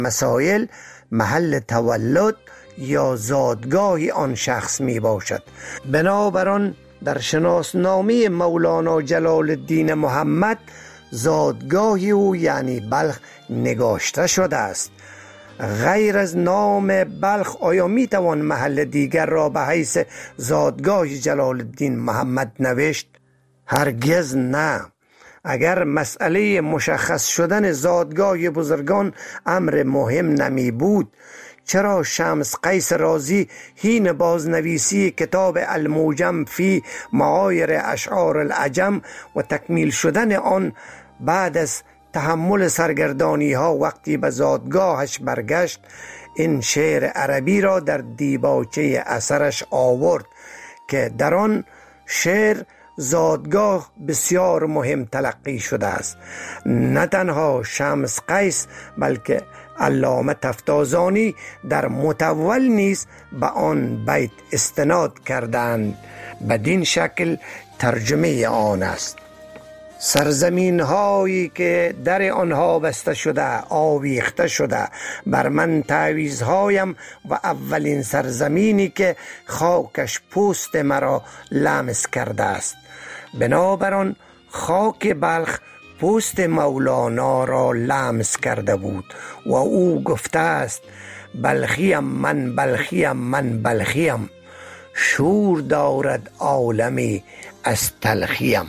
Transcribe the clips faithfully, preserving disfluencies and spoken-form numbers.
مسائل محل تولد یا زادگاه آن شخص می باشد. بنابراین در شناسنامه مولانا جلال الدین محمد زادگاه او یعنی بلخ نگاشته شده است. غیر از نام بلخ آیا می توان محل دیگر را به حیث زادگاه جلال الدین محمد نوشت؟ هرگز نه. اگر مسئله مشخص شدن زادگاه بزرگان امر مهم نمی بود، چرا شمس قیس رازی حین بازنویسی کتاب الموجم فی معایر اشعار العجم و تکمیل شدن آن بعد از تحمل سرگردانی ها وقتی به زادگاهش برگشت این شعر عربی را در دیباچه اثرش آورد که در آن شعر زادگاه بسیار مهم تلقی شده است؟ نه تنها شمس قیس بلکه علامه تفتازانی در متول نیز به آن بیت استناد کردند. بدین شکل ترجمه آن است: سرزمین هایی که در آنها بسته شده آویخته شده بر من تعویض هایم و اولین سرزمینی که خاکش پوست مرا لمس کرده است. بنابراین خاک بلخ پوست مولانا را لمس کرده بود و او گفته است بلخیم من بلخیم من بلخیم، شور دارد عالمی از تلخیم.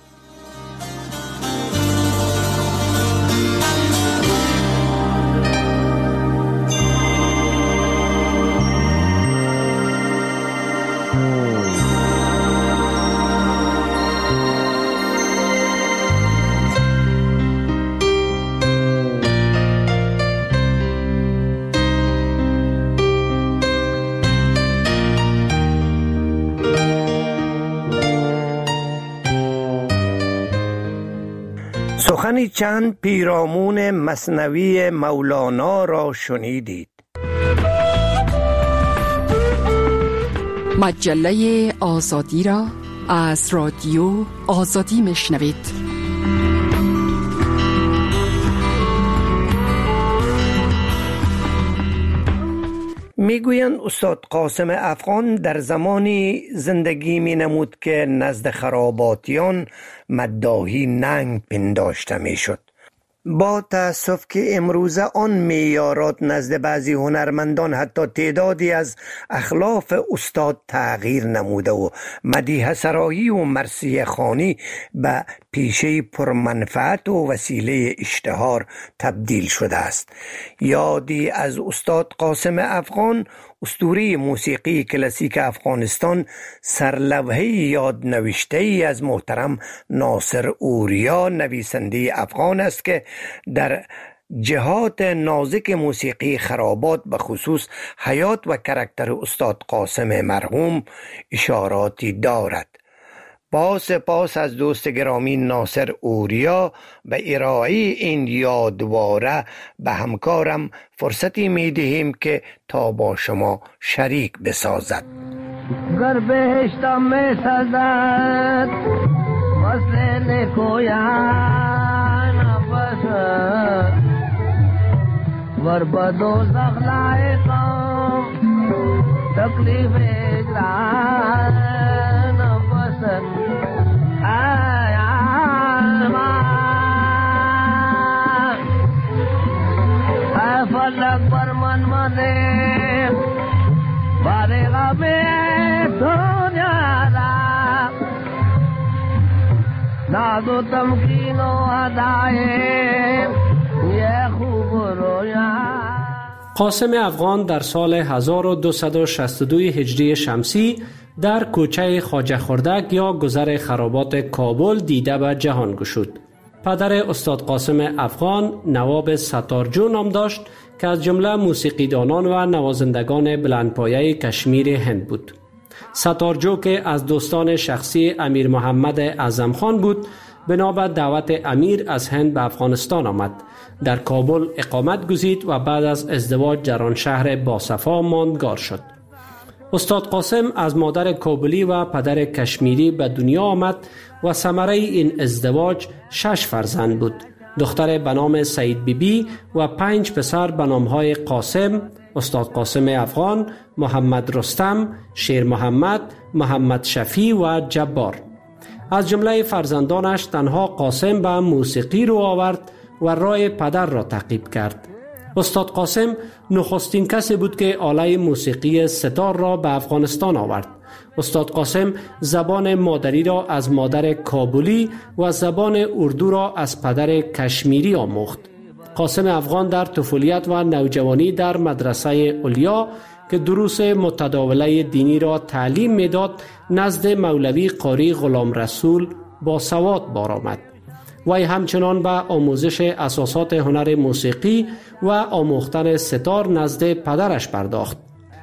سخنی چند پیرامون مثنوی مولانا را شنیدید. مجله آزادی را از رادیو آزادی میشنوید. میگویند استاد قاسم افغان در زمانی زندگی می نمود که نزد خراباتیان مداحی ننگ پنداشته می شد. با تأسف که امروزه آن معیارات نزد بعضی هنرمندان حتی تعدادی از اخلاف استاد تغییر نموده و مدیح سرایی و مرثیه خوانی به پیشه پرمنفعت و وسیله اشتهار تبدیل شده است. یادی از استاد قاسم افغان، اسطوره موسیقی کلاسیک افغانستان، سرلوحه یاد نوشته ای از محترم ناصر اوریا نویسنده افغان است که در جهات نازک موسیقی خرابات به خصوص حیات و کاراکتر استاد قاسم مرحوم اشاراتی دارد. با سپاس از دوست گرامی ناصر اوریا به ارائه این یادواره به همکارم فرصتی می دهیم که تا با شما شریک بسازد. گر بهشتم می سازد وصل نکویان بسد ور بدو زغلائقم تکلیف اجران بسد فلک بر من مده باره غمه دنیا را ناز و تمکین و هدایه یه خوب رویا. قاسم افغان در سال هزار و دویست و شصت و دو هجری شمسی در کوچه خواجه خردک یا گذر خرابات کابل دیده به جهان گشود. پدر استاد قاسم افغان نواب ستارجو نام داشت که از جمله موسیقیدانان و نوازندگان بلندپایه کشمیر هند بود. ستارجو که از دوستان شخصی امیر محمد اعظم خان بود، بنابر دعوت امیر از هند به افغانستان آمد. در کابل اقامت گزید و بعد از ازدواج در آن شهر باصفا ماندگار شد. استاد قاسم از مادر کابلی و پدر کشمیری به دنیا آمد و ثمره این ازدواج شش فرزند بود. دختر به نام سعید بیبی و پنج پسر به نامهای قاسم، استاد قاسم افغان، محمد رستم، شیر محمد، محمد شفیع و جبار. از جمله فرزندانش تنها قاسم به موسیقی رو آورد و راه پدر را تعقیب کرد. استاد قاسم نخستین کسی بود که آله موسیقی ستار را به افغانستان آورد. استاد قاسم زبان مادری را از مادر کابلی و زبان اردو را از پدر کشمیری آموخت. قاسم افغان در طفولیت و نوجوانی در مدرسه علیا که دروس متداوله دینی را تعلیم میداد نزد مولوی قاری غلام رسول با سواد بار آمد. وی همچنان به آموزش اساسات هنر موسیقی و آموختن ستار نزد پدرش پرداخت.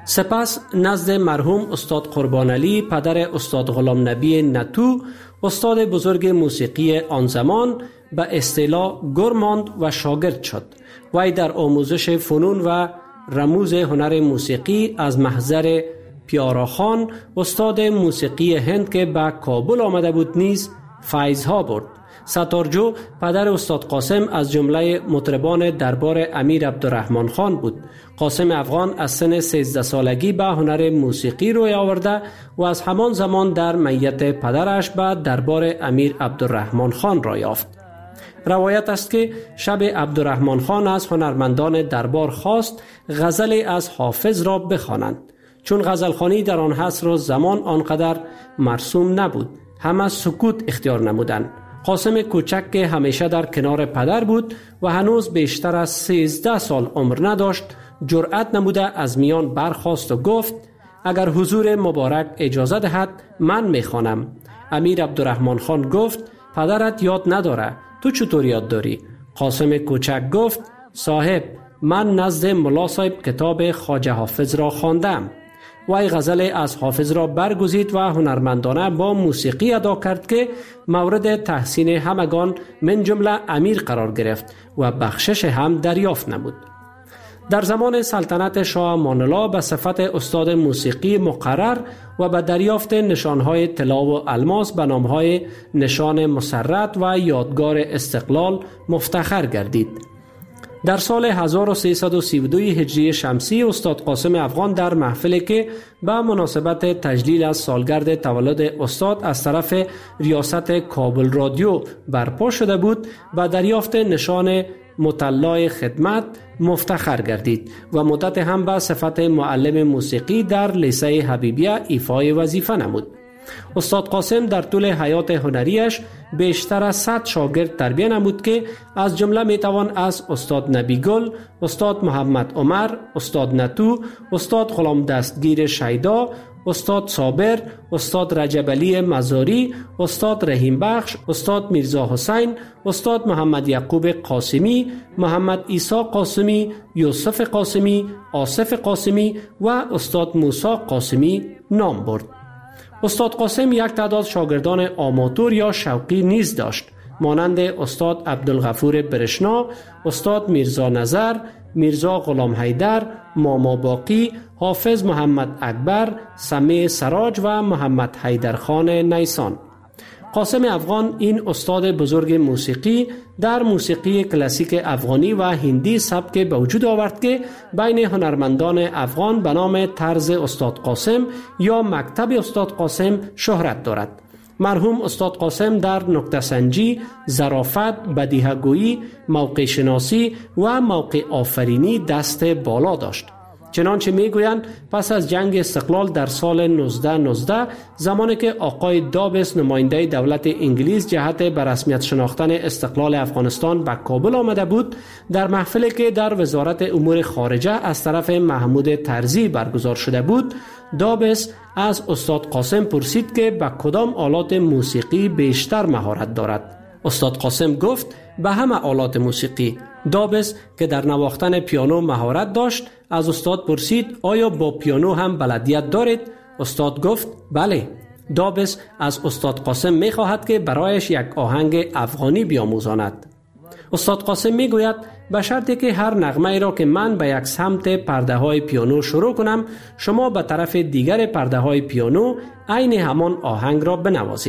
سپس نزد مرحوم استاد قربان علی پدر استاد غلام نبی نتو، استاد بزرگ موسیقی آن زمان، به اصطلاح گر ماند و شاگرد شد. وی در آموزش فنون و رموز هنر موسیقی از محضر پیاراخان استاد موسیقی هند که به کابل آمده بود نیز فیض‌ها برد. ستارجو پدر استاد قاسم از جمله مطربان دربار امیر عبدالرحمن خان بود. قاسم افغان از سن سیزده سالگی به هنر موسیقی روی آورده و از همان زمان در میت پدرش به دربار امیر عبدالرحمن خان را یافت. روایت است که شب عبدالرحمن خان از هنرمندان دربار خواست غزل از حافظ را بخوانند. چون غزلخوانی در آن عصر و زمان آنقدر مرسوم نبود، همه سکوت اختیار نمودند. قاسم کوچک که همیشه در کنار پدر بود و هنوز بیشتر از سیزده سال عمر نداشت، جرأت نموده از میان برخاست و گفت اگر حضور مبارک اجازه دهد من میخوانم. امیر عبدالرحمن خان گفت پدرت یاد نداره، تو چطور یاد داری؟ قاسم کوچک گفت صاحب من نزد ملا صاحب کتاب خواجه حافظ را خواندم. وی غزل از حافظ را برگزید و هنرمندانه با موسیقی ادا کرد که مورد تحسین همگان من جمله امیر قرار گرفت و بخشش هم دریافت نمود. در زمان سلطنت شاه امان الله به صفت استاد موسیقی مقرر و به دریافت نشانهای طلا و الماس به نامهای نشان مسرت و یادگار استقلال مفتخر گردید. در سال هزار و سیصد و سی و دو هجری شمسی استاد قاسم افغان در محفلی که به مناسبت تجلیل از سالگرد تولد استاد از طرف ریاست کابل رادیو برپا شده بود و دریافت نشان مطلع خدمت مفتخر گردید و مدت هم به صفت معلم موسیقی در لیسه حبیبیه ایفای وظیفه نمود. استاد قاسم در طول حیات هنریش بیشتر از صد شاگرد تربیت نمود که از جمله میتوان از استاد نبی گل، استاد محمد عمر، استاد نتو، استاد غلام دستگیر شیدا، استاد صابر، استاد رجب علی مزاری، استاد رحیم بخش، استاد میرزا حسین، استاد محمد یعقوب قاسمی، محمد عیسی قاسمی، یوسف قاسمی، آصف قاسمی و استاد موسی قاسمی نام برد. استاد قاسم یک تعداد شاگردان آماتور یا شوقی نیز داشت، مانند استاد عبدالغفور برشنا، استاد میرزا نظر، میرزا غلام حیدر، ماما باقی، حافظ محمد اکبر، سمیع سراج و محمد حیدرخان نیسان. قاسم افغان این استاد بزرگ موسیقی در موسیقی کلاسیک افغانی و هندی سبک به وجود آورد که بین هنرمندان افغان به نام طرز استاد قاسم یا مکتب استاد قاسم شهرت دارد. مرحوم استاد قاسم در نکته سنجی، ظرافت، بدیهه‌گویی، موقع شناسی و موقع آفرینی دست بالا داشت. چنانچه میگویند پس از جنگ استقلال در سال نوزده نوزده زمانی که آقای دابس نماینده دولت انگلیس جهت به رسمیت شناختن استقلال افغانستان به کابل آمده بود، در محفلی که در وزارت امور خارجه از طرف محمود طرزی برگزار شده بود، دابس از استاد قاسم پرسید که به کدام آلات موسیقی بیشتر مهارت دارد. استاد قاسم گفت به همه آلات موسیقی. دابس که در نواختن پیانو مهارت داشت از استاد پرسید آیا با پیانو هم بلدیت دارید؟ استاد گفت بله. دابس از استاد قاسم می خواهد که برایش یک آهنگ افغانی بیاموزاند. استاد قاسم می گوید به شرطی که هر نغمه را که من به یک سمت پرده های پیانو شروع کنم، شما به طرف دیگر پرده های پیانو عین همان آهنگ را بنوازید.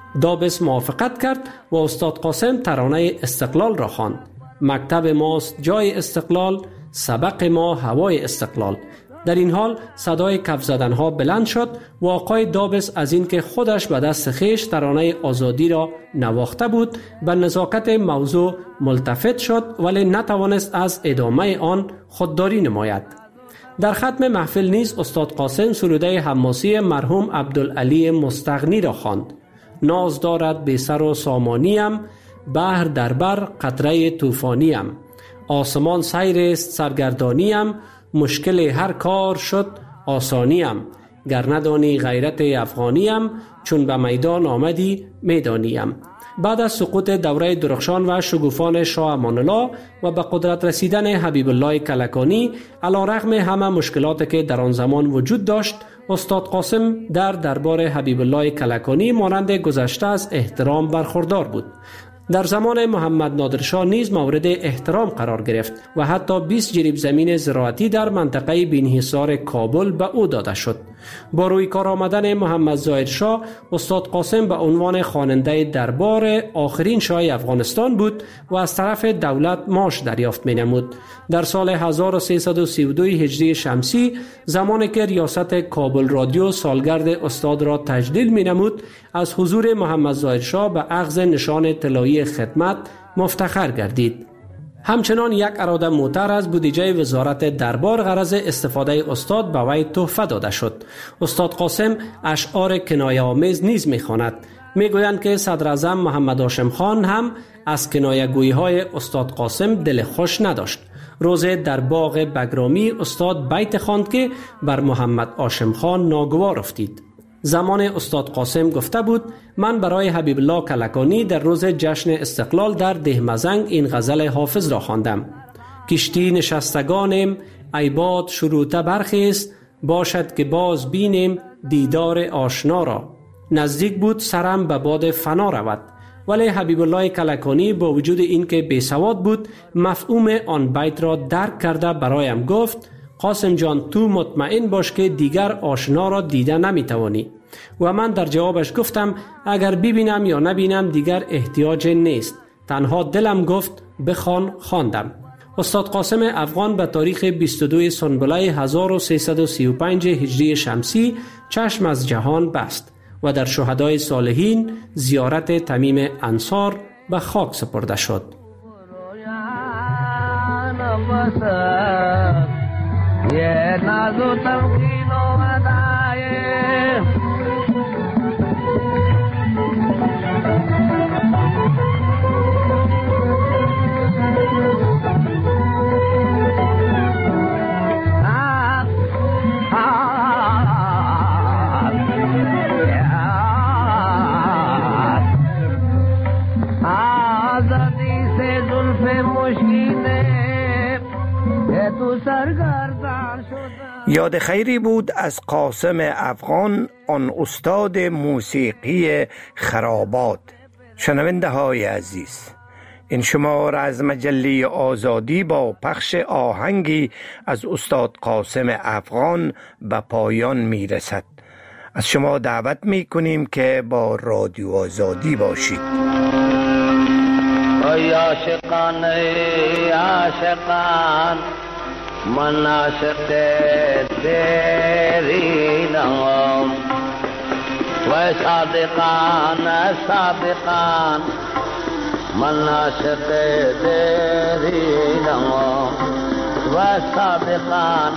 دابس موافقت کرد و استاد قاسم ترانه استقلال را خواند. مکتب ماست جای استقلال، سبق ما هوای استقلال. در این حال صدای کف زدنها بلند شد و آقای دابس از اینکه خودش به دست خویش ترانه آزادی را نواخته بود به نزاکت موضوع ملتفت شد، ولی نتوانست از ادامه آن خودداری نماید. در ختم محفل نیز استاد قاسم سروده حماسی مرحوم عبدالعلی مستغنی را خواند. ناز دارد بی سر و سامانیم، بحر در بر قطره طوفانیم، آسمان سیر است سرگردانیم، مشکل هر کار شد آسانیم، گر ندانی غیرت افغانیم، چون به میدان آمدی میدانیم. بعد از سقوط دوره درخشان و شگوفان شاه امان الله و به قدرت رسیدن حبیب الله کلکانی، علی رغم همه مشکلاتی که در آن زمان وجود داشت، استاد قاسم در دربار حبیب الله کلکانی مانند گذشته از احترام برخوردار بود. در زمان محمد نادر شاه نیز مورد احترام قرار گرفت و حتی بیست جریب زمین زراعتی در منطقه بینحصار کابل به او داده شد. با روی کار آمدن محمد ظاهر شاه، استاد قاسم به عنوان خواننده دربار آخرین شاه افغانستان بود و از طرف دولت معاش دریافت می نمود. در سال هزار و سیصد و سی و دو هجری شمسی، زمانی که ریاست کابل رادیو سالگرد استاد را تجلیل می نمود، از حضور محمد ظاهر شاه به اخذ نشان طلایی خدمت مفتخر گردید. همچنان یک اراده موتر از بودجه وزارت دربار غرض استفاده استاد به وی تحفه داده شد. استاد قاسم اشعار کنایه آمیز نیز می‌خواند. میگویند که صدر اعظم محمد هاشم خان هم از کنایه گویی های استاد قاسم دل خوش نداشت. روز در باغ بگرامی استاد بیت خواند که بر محمد هاشم خان ناگوار افتید. زمان استاد قاسم گفته بود: من برای حبیب الله کلکانی در روز جشن استقلال در دهمزنگ این غزل حافظ را خواندم: کشتی نشستگانیم ای باد شروطه برخیست، باشد که باز بینیم دیدار آشنا را. نزدیک بود سرم به باد فنا رود. ولی حبیب الله کلکانی با وجود اینکه بی سواد بود، مفهوم آن بیت را درک کرده برایم گفت: قاسم جان، تو مطمئن باش که دیگر آشنا را دیده نمیتوانی. و من در جوابش گفتم اگر ببینم یا نبینم دیگر احتیاج نیست، تنها دلم گفت بخوان. خواندم. استاد قاسم افغان به تاریخ بیست و دو سنبله هزار و سیصد و سی و پنج هجری شمسی چشم از جهان بست و در شهدای صالحین زیارت تمیم انصار به خاک سپرده شد. ये नाज़ो तमकीनो अदाए आज़ादी से जुल्फ़े मुश्किले ये तू सरगर्दार یاد خیری بود از قاسم افغان، آن استاد موسیقی خرابات. شنونده های عزیز، این شمار از مجله آزادی با پخش آهنگی از استاد قاسم افغان به پایان می رسد. از شما دعوت می کنیم که با رادیو آزادی باشید. ای عاشقان ای عاشقان من عاشق تیری نام و صادقان صادقان من عاشق تیری نام و صادقان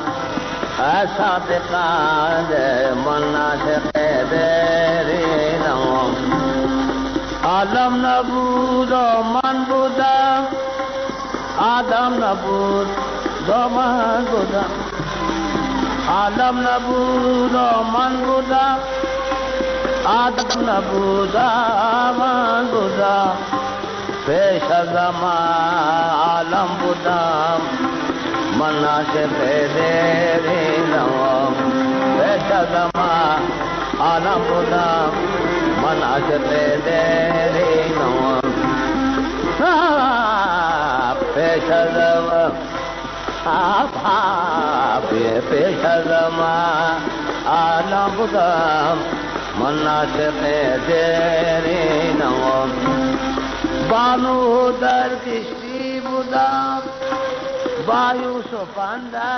صادقان من عاشق تیری نام عالم نبود و من بودم آدم نبود و من بودم عالم نبود و من بودم آدم نبود و من بودم پیش از من عالم بودم من عاشق دیری نام پیش از من عالم بودم من عاشق دیری نام پیش از من پیش از من عالم بودم من عاشق دیرینم بانو در کشتی بودم با یوسف اندر